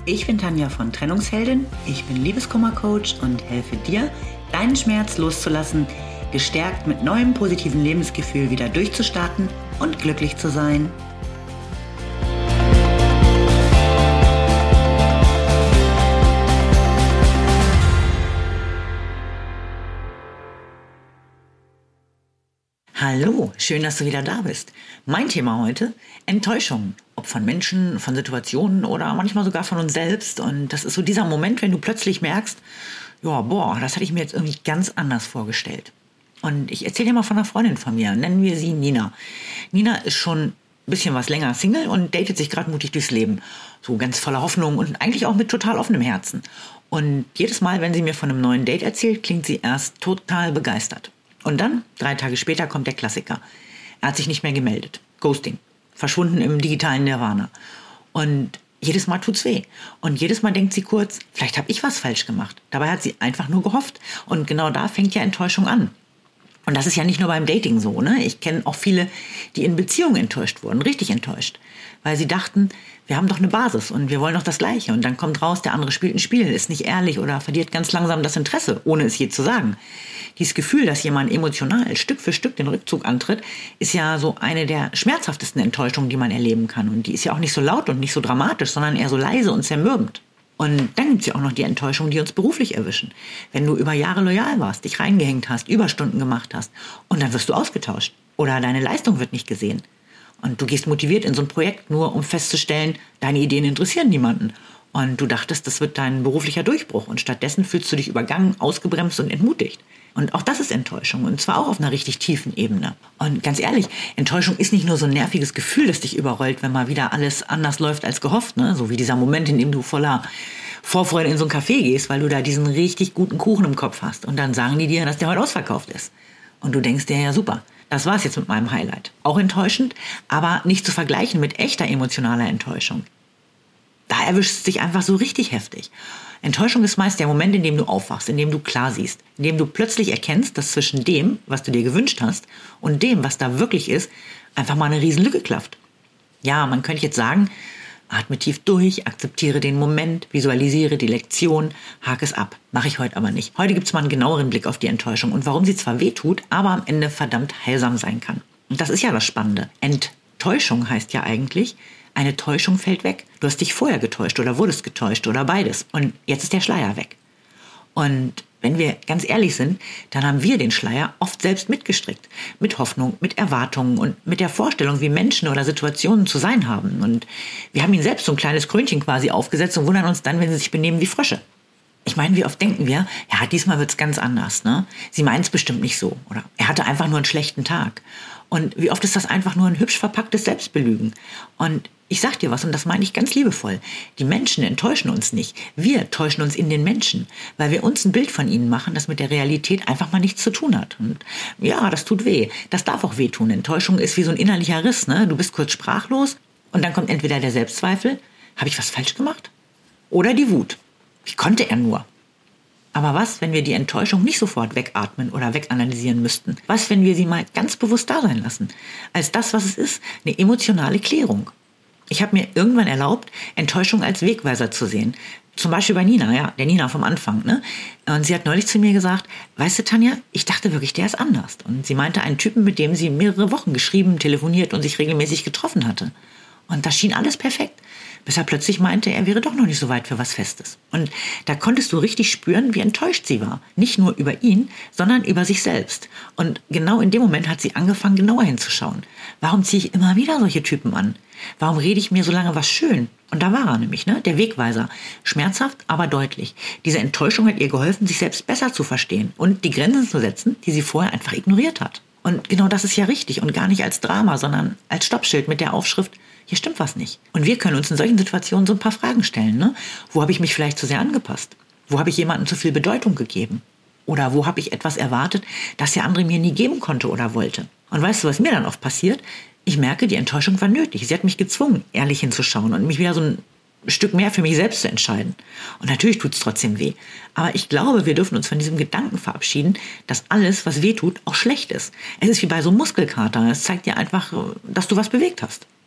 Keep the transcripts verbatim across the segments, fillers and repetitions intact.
Ich bin Tanja von Trennungsheldin, ich bin Liebeskummer-Coach und helfe dir, deinen Schmerz loszulassen, gestärkt mit neuem positiven Lebensgefühl wieder durchzustarten und glücklich zu sein. Hallo, schön, dass du wieder da bist. Mein Thema heute: Enttäuschung. Ob von Menschen, von Situationen oder manchmal sogar von uns selbst. Und das ist so dieser Moment, wenn du plötzlich merkst, ja, boah, das hatte ich mir jetzt irgendwie ganz anders vorgestellt. Und ich erzähle dir mal von einer Freundin von mir, nennen wir sie Nina. Nina ist schon ein bisschen was länger Single und datet sich gerade mutig durchs Leben. So ganz voller Hoffnung und eigentlich auch mit total offenem Herzen. Und jedes Mal, wenn sie mir von einem neuen Date erzählt, klingt sie erst total begeistert. Und dann, drei Tage später, kommt der Klassiker. Er hat sich nicht mehr gemeldet. Ghosting. Verschwunden im digitalen Nirvana. Und jedes Mal tut's weh. Und jedes Mal denkt sie kurz, vielleicht habe ich was falsch gemacht. Dabei hat sie einfach nur gehofft. Und genau da fängt ja Enttäuschung an. Und das ist ja nicht nur beim Dating so, ne? Ich kenne auch viele, die in Beziehungen enttäuscht wurden, richtig enttäuscht. Weil sie dachten, wir haben doch eine Basis und wir wollen doch das Gleiche. Und dann kommt raus, der andere spielt ein Spiel, ist nicht ehrlich oder verliert ganz langsam das Interesse, ohne es je zu sagen. Dieses Gefühl, dass jemand emotional Stück für Stück den Rückzug antritt, ist ja so eine der schmerzhaftesten Enttäuschungen, die man erleben kann. Und die ist ja auch nicht so laut und nicht so dramatisch, sondern eher so leise und zermürbend. Und dann gibt es ja auch noch die Enttäuschungen, die uns beruflich erwischen. Wenn du über Jahre loyal warst, dich reingehängt hast, Überstunden gemacht hast und dann wirst du ausgetauscht oder deine Leistung wird nicht gesehen. Und du gehst motiviert in so ein Projekt, nur um festzustellen, deine Ideen interessieren niemanden. Und du dachtest, das wird dein beruflicher Durchbruch und stattdessen fühlst du dich übergangen, ausgebremst und entmutigt. Und auch das ist Enttäuschung und zwar auch auf einer richtig tiefen Ebene. Und ganz ehrlich, Enttäuschung ist nicht nur so ein nerviges Gefühl, das dich überrollt, wenn mal wieder alles anders läuft als gehofft, ne? So wie dieser Moment, in dem du voller Vorfreude in so ein Café gehst, weil du da diesen richtig guten Kuchen im Kopf hast. Und dann sagen die dir, dass der heute ausverkauft ist. Und du denkst dir, ja super, das war's jetzt mit meinem Highlight. Auch enttäuschend, aber nicht zu vergleichen mit echter emotionaler Enttäuschung. Da erwischt es dich einfach so richtig heftig. Enttäuschung ist meist der Moment, in dem du aufwachst, in dem du klar siehst, in dem du plötzlich erkennst, dass zwischen dem, was du dir gewünscht hast, und dem, was da wirklich ist, einfach mal eine Riesenlücke klafft. Ja, man könnte jetzt sagen, atme tief durch, akzeptiere den Moment, visualisiere die Lektion, hake es ab. Mache ich heute aber nicht. Heute gibt es mal einen genaueren Blick auf die Enttäuschung und warum sie zwar wehtut, aber am Ende verdammt heilsam sein kann. Und das ist ja das Spannende. Enttäuschung heißt ja eigentlich, eine Täuschung fällt weg. Du hast dich vorher getäuscht oder wurdest getäuscht oder beides. Und jetzt ist der Schleier weg. Und wenn wir ganz ehrlich sind, dann haben wir den Schleier oft selbst mitgestrickt. Mit Hoffnung, mit Erwartungen und mit der Vorstellung, wie Menschen oder Situationen zu sein haben. Und wir haben ihnen selbst so ein kleines Krönchen quasi aufgesetzt und wundern uns dann, wenn sie sich benehmen wie Frösche. Ich meine, wie oft denken wir, ja, diesmal wird's ganz anders, ne? Sie meint's bestimmt nicht so. Oder er hatte einfach nur einen schlechten Tag. Und wie oft ist das einfach nur ein hübsch verpacktes Selbstbelügen? Und ich sag dir was, und das meine ich ganz liebevoll. Die Menschen enttäuschen uns nicht. Wir täuschen uns in den Menschen, weil wir uns ein Bild von ihnen machen, das mit der Realität einfach mal nichts zu tun hat. Und ja, das tut weh. Das darf auch wehtun. Enttäuschung ist wie so ein innerlicher Riss, ne? Du bist kurz sprachlos und dann kommt entweder der Selbstzweifel, habe ich was falsch gemacht? Oder die Wut. Wie konnte er nur? Aber was, wenn wir die Enttäuschung nicht sofort wegatmen oder weganalysieren müssten? Was, wenn wir sie mal ganz bewusst da sein lassen? Als das, was es ist, eine emotionale Klärung. Ich habe mir irgendwann erlaubt, Enttäuschung als Wegweiser zu sehen. Zum Beispiel bei Nina, ja, der Nina vom Anfang, ne? Und sie hat neulich zu mir gesagt, weißt du, Tanja, ich dachte wirklich, der ist anders. Und sie meinte einen Typen, mit dem sie mehrere Wochen geschrieben, telefoniert und sich regelmäßig getroffen hatte. Und das schien alles perfekt. Bis er plötzlich meinte, er wäre doch noch nicht so weit für was Festes. Und da konntest du richtig spüren, wie enttäuscht sie war. Nicht nur über ihn, sondern über sich selbst. Und genau in dem Moment hat sie angefangen, genauer hinzuschauen. Warum ziehe ich immer wieder solche Typen an? Warum rede ich mir so lange was schön? Und da war er nämlich, ne? Der Wegweiser. Schmerzhaft, aber deutlich. Diese Enttäuschung hat ihr geholfen, sich selbst besser zu verstehen und die Grenzen zu setzen, die sie vorher einfach ignoriert hat. Und genau das ist ja richtig und gar nicht als Drama, sondern als Stoppschild mit der Aufschrift, hier stimmt was nicht. Und wir können uns in solchen Situationen so ein paar Fragen stellen, ne? Wo habe ich mich vielleicht zu sehr angepasst? Wo habe ich jemandem zu viel Bedeutung gegeben? Oder wo habe ich etwas erwartet, das der andere mir nie geben konnte oder wollte? Und weißt du, was mir dann oft passiert? Ich merke, die Enttäuschung war nötig. Sie hat mich gezwungen, ehrlich hinzuschauen und mich wieder so ein Stück mehr für mich selbst zu entscheiden. Und natürlich tut's trotzdem weh. Aber ich glaube, wir dürfen uns von diesem Gedanken verabschieden, dass alles, was weh tut, auch schlecht ist. Es ist wie bei so einem Muskelkater. Es zeigt dir einfach, dass du was bewegt hast.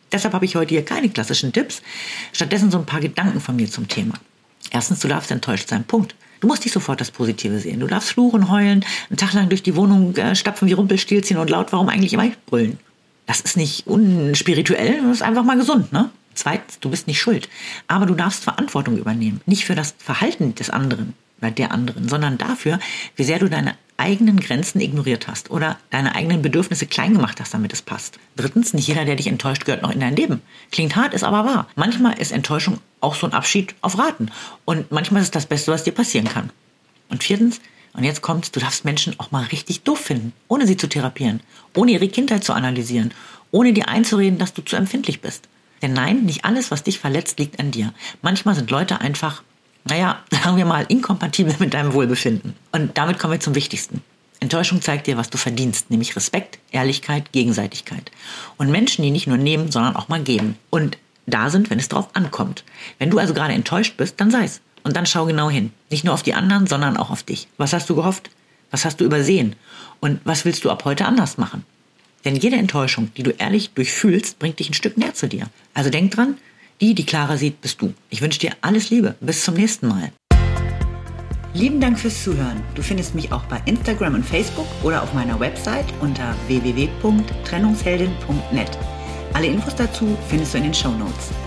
Deshalb habe ich heute hier keine klassischen Tipps, stattdessen so ein paar Gedanken von mir zum Thema. Erstens, du darfst enttäuscht sein, Punkt. Du musst nicht sofort das Positive sehen. Du darfst fluchen, heulen, einen Tag lang durch die Wohnung äh, stapfen wie Rumpelstilzchen und laut warum eigentlich immer brüllen. Das ist nicht unspirituell, das ist einfach mal gesund, ne? Zweitens, du bist nicht schuld, aber du darfst Verantwortung übernehmen. Nicht für das Verhalten des anderen oder der anderen, sondern dafür, wie sehr du deine eigenen Grenzen ignoriert hast oder deine eigenen Bedürfnisse klein gemacht hast, damit es passt. Drittens, nicht jeder, der dich enttäuscht, gehört noch in dein Leben. Klingt hart, ist aber wahr. Manchmal ist Enttäuschung auch so ein Abschied auf Raten und manchmal ist es das Beste, was dir passieren kann. Und viertens, und jetzt kommt's, du darfst Menschen auch mal richtig doof finden, ohne sie zu therapieren, ohne ihre Kindheit zu analysieren, ohne dir einzureden, dass du zu empfindlich bist. Denn nein, nicht alles, was dich verletzt, liegt an dir. Manchmal sind Leute einfach, naja, sagen wir mal, inkompatibel mit deinem Wohlbefinden. Und damit kommen wir zum Wichtigsten. Enttäuschung zeigt dir, was du verdienst, nämlich Respekt, Ehrlichkeit, Gegenseitigkeit. Und Menschen, die nicht nur nehmen, sondern auch mal geben. Und da sind, wenn es drauf ankommt. Wenn du also gerade enttäuscht bist, dann sei's. Und dann schau genau hin. Nicht nur auf die anderen, sondern auch auf dich. Was hast du gehofft? Was hast du übersehen? Und was willst du ab heute anders machen? Denn jede Enttäuschung, die du ehrlich durchfühlst, bringt dich ein Stück näher zu dir. Also denk dran, die, die Clara sieht, bist du. Ich wünsche dir alles Liebe. Bis zum nächsten Mal. Lieben Dank fürs Zuhören. Du findest mich auch bei Instagram und Facebook oder auf meiner Website unter w w w punkt trennungsheldin punkt net. Alle Infos dazu findest du in den Shownotes.